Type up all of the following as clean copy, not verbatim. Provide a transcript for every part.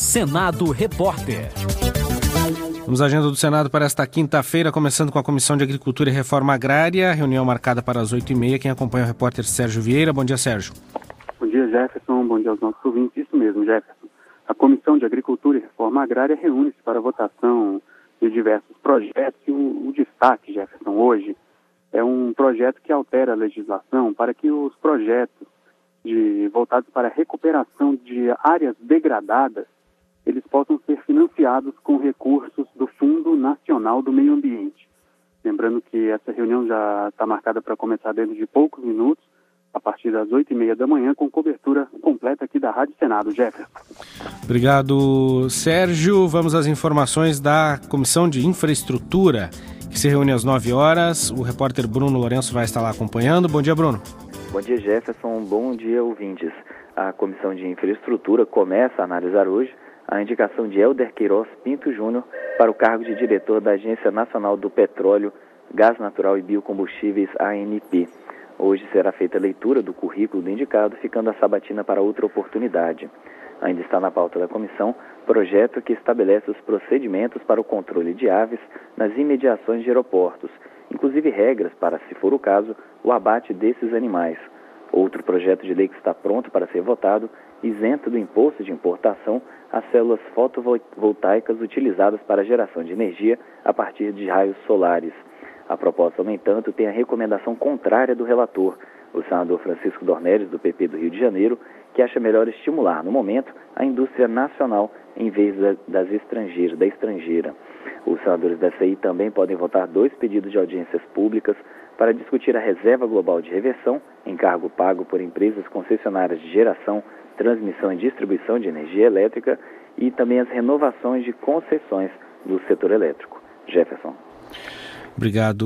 Senado Repórter. Vamos à agenda do Senado para esta quinta-feira, começando com a Comissão de Agricultura e Reforma Agrária, reunião marcada para as 8h30. Quem acompanha é o repórter Sérgio Vieira. Bom dia, Sérgio. Bom dia, Jefferson. Bom dia aos nossos ouvintes. Isso mesmo, Jefferson. A Comissão de Agricultura e Reforma Agrária reúne-se para a votação de diversos projetos e o destaque, Jefferson, hoje é um projeto que altera a legislação para que os projetos voltados para a recuperação de áreas degradadas, eles possam ser financiados com recursos do Fundo Nacional do Meio Ambiente. Lembrando que essa reunião já está marcada para começar dentro de poucos minutos, a partir das 8h30 da manhã, com cobertura completa aqui da Rádio Senado. Jefferson. Obrigado, Sérgio. Vamos às informações da Comissão de Infraestrutura, que se reúne às 9 horas. O repórter Bruno Lourenço vai estar lá acompanhando. Bom dia, Bruno. Bom dia, Jefferson. Bom dia, ouvintes. A Comissão de Infraestrutura começa a analisar hoje a indicação de Helder Queiroz Pinto Júnior para o cargo de diretor da Agência Nacional do Petróleo, Gás Natural e Biocombustíveis, ANP. Hoje será feita a leitura do currículo do indicado, ficando a sabatina para outra oportunidade. Ainda está na pauta da comissão projeto que estabelece os procedimentos para o controle de aves nas imediações de aeroportos, inclusive regras para, se for o caso, o abate desses animais. Outro projeto de lei que está pronto para ser votado isenta do imposto de importação as células fotovoltaicas utilizadas para a geração de energia a partir de raios solares. A proposta, no entanto, tem a recomendação contrária do relator, o senador Francisco Dornelles, do PP do Rio de Janeiro, que acha melhor estimular, no momento, a indústria nacional em vez da estrangeira. Os senadores da CI também podem votar 2 pedidos de audiências públicas para discutir a reserva global de reversão, encargo pago por empresas concessionárias de geração, transmissão e distribuição de energia elétrica e também as renovações de concessões do setor elétrico. Jefferson. Obrigado,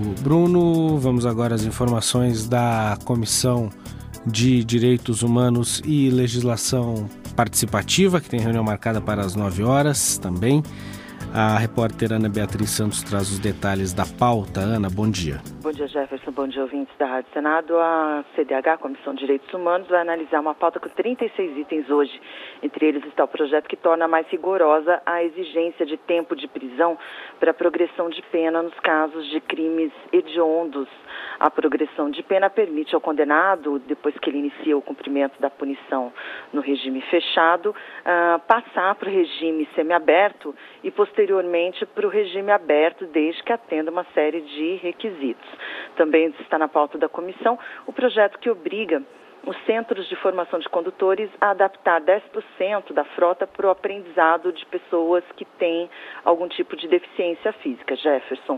Bruno. Vamos agora às informações da Comissão de Direitos Humanos e Legislação Participativa, que tem reunião marcada para as 9 horas também. A repórter Ana Beatriz Santos traz os detalhes da pauta. Ana, bom dia. Bom dia, Jefferson. Bom dia, ouvintes da Rádio Senado. A CDH, Comissão de Direitos Humanos, vai analisar uma pauta com 36 itens hoje. Entre eles está o projeto que torna mais rigorosa a exigência de tempo de prisão para a progressão de pena nos casos de crimes hediondos. A progressão de pena permite ao condenado, depois que ele inicia o cumprimento da punição no regime fechado, passar para o regime semiaberto e, posteriormente, para o regime aberto, desde que atenda uma série de requisitos. Também está na pauta da comissão o projeto que obriga os centros de formação de condutores a adaptar 10% da frota para o aprendizado de pessoas que têm algum tipo de deficiência física. Jefferson,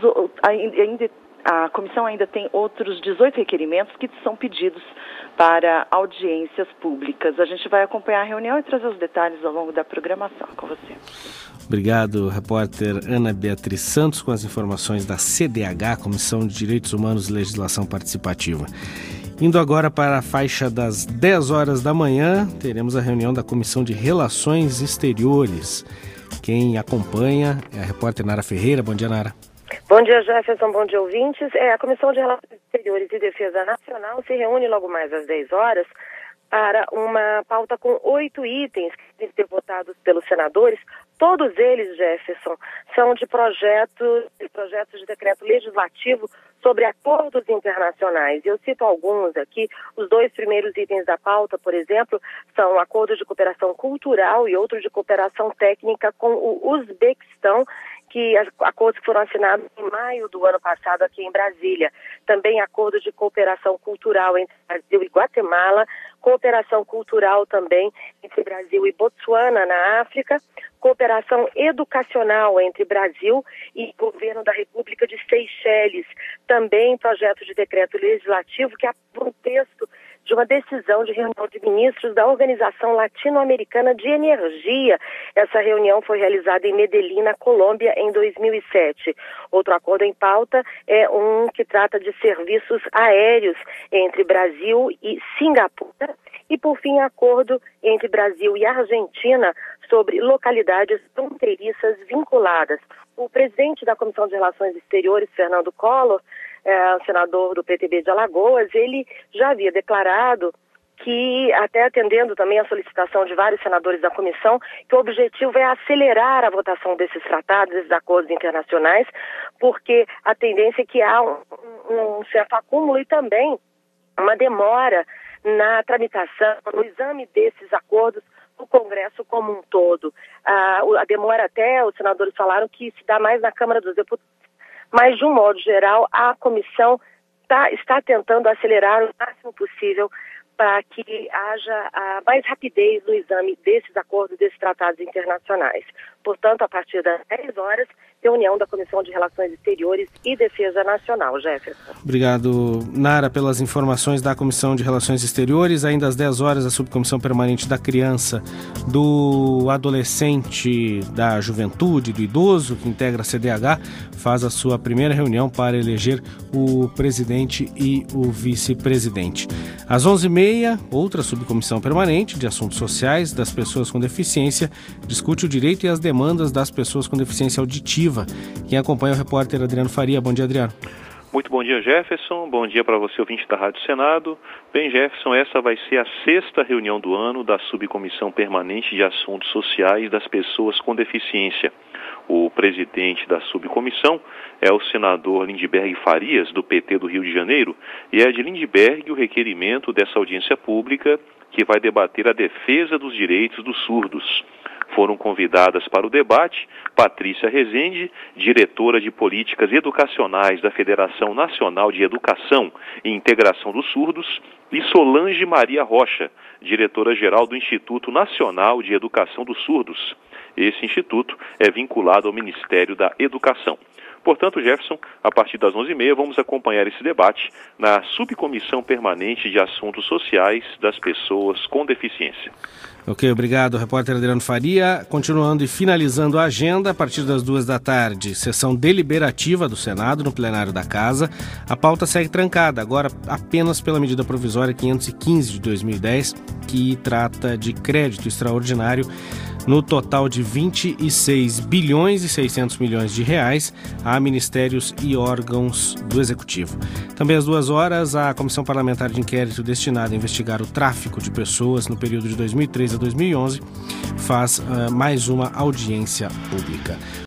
a comissão ainda tem outros 18 requerimentos que são pedidos para audiências públicas. A gente vai acompanhar a reunião e trazer os detalhes ao longo da programação com você. Obrigado, repórter Ana Beatriz Santos, com as informações da CDH, Comissão de Direitos Humanos e Legislação Participativa. Indo agora para a faixa das 10 horas da manhã, teremos a reunião da Comissão de Relações Exteriores. Quem acompanha é a repórter Nara Ferreira. Bom dia, Nara. Bom dia, Jefferson. Bom dia, ouvintes. A Comissão de Relações Exteriores e Defesa Nacional se reúne logo mais às 10 horas para uma pauta com 8 itens que devem ser votados pelos senadores. Todos eles, Jefferson, são de projetos de decreto legislativo sobre acordos internacionais. Eu cito alguns aqui. Os 2 primeiros itens da pauta, por exemplo, são acordos de cooperação cultural e outro de cooperação técnica com o Uzbequistão, acordos que foram assinados em maio do ano passado aqui em Brasília. Também acordos de cooperação cultural entre Brasil e Guatemala, cooperação cultural também entre Brasil e Botsuana, na África, cooperação educacional entre Brasil e governo da República de Seychelles. Também projeto de decreto legislativo que aprova um texto de uma decisão de reunião de ministros da Organização Latino-Americana de Energia. Essa reunião foi realizada em Medellín, na Colômbia, em 2007. Outro acordo em pauta é um que trata de serviços aéreos entre Brasil e Singapura. E, por fim, acordo entre Brasil e Argentina sobre localidades fronteiriças vinculadas. O presidente da Comissão de Relações Exteriores, Fernando Collor, senador do PTB de Alagoas, ele já havia declarado que, até atendendo também a solicitação de vários senadores da comissão, que o objetivo é acelerar a votação desses tratados, desses acordos internacionais, porque a tendência é que há um certo acúmulo e também uma demora na tramitação, no exame desses acordos no Congresso como um todo. A demora até, os senadores falaram que se dá mais na Câmara dos Deputados, mas de um modo geral a comissão está tentando acelerar o máximo possível para que haja mais rapidez no exame desses acordos, desses tratados internacionais. Portanto, a partir das 10 horas, reunião da Comissão de Relações Exteriores e Defesa Nacional. Jefferson. Obrigado, Nara, pelas informações da Comissão de Relações Exteriores. Ainda às 10 horas, a Subcomissão Permanente da Criança, do Adolescente, da Juventude, do Idoso, que integra a CDH, faz a sua primeira reunião para eleger o presidente e o vice-presidente. Às 11h30, outra Subcomissão Permanente de Assuntos Sociais das Pessoas com Deficiência discute o direito e as demandas das pessoas com deficiência auditiva. Quem acompanha é o repórter Adriano Faria. Bom dia, Adriano. Muito bom dia, Jefferson. Bom dia para você, ouvinte da Rádio Senado. Bem, Jefferson, essa vai ser a 6ª reunião do ano da Subcomissão Permanente de Assuntos Sociais das Pessoas com Deficiência. O presidente da subcomissão é o senador Lindbergh Farias, do PT do Rio de Janeiro, e é de Lindbergh o requerimento dessa audiência pública que vai debater a defesa dos direitos dos surdos. Foram convidadas para o debate Patrícia Rezende, diretora de Políticas Educacionais da Federação Nacional de Educação e Integração dos Surdos, e Solange Maria Rocha, diretora-geral do Instituto Nacional de Educação dos Surdos. Esse instituto é vinculado ao Ministério da Educação. Portanto, Jefferson, a partir das 11h30, vamos acompanhar esse debate na Subcomissão Permanente de Assuntos Sociais das Pessoas com Deficiência. Ok, obrigado, repórter Adriano Faria. Continuando e finalizando a agenda, a partir das 14h, sessão deliberativa do Senado no plenário da Casa. A pauta segue trancada, agora apenas pela medida provisória 515 de 2010, que trata de crédito extraordinário no total de 26 bilhões e 600 milhões de reais a ministérios e órgãos do Executivo. Também às 14h, a Comissão Parlamentar de Inquérito destinada a investigar o tráfico de pessoas no período de 2003 a 2011 faz mais uma audiência pública.